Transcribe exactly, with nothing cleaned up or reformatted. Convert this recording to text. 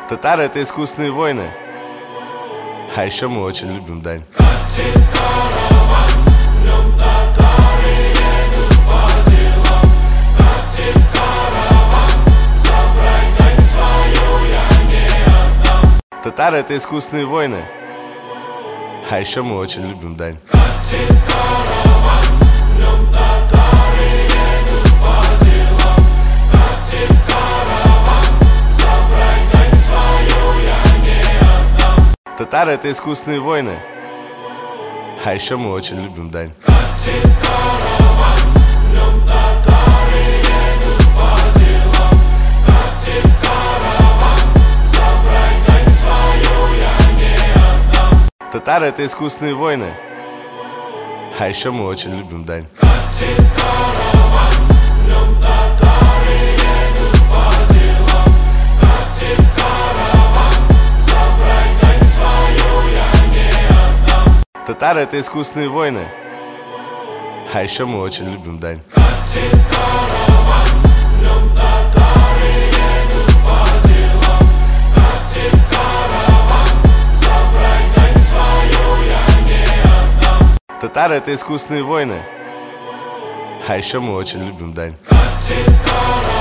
Татары — это искусные воины. А еще мы очень любим дань. Татары — это искусные воины. А еще мы очень любим дань. Татары — это искусные воины. А еще мы очень любим дань. Татары — это искусные воины. А еще мы очень любим дань. Татары — это искусные воины. А еще мы очень любим дань. Татары — это искусные воины. А еще мы очень любим дань.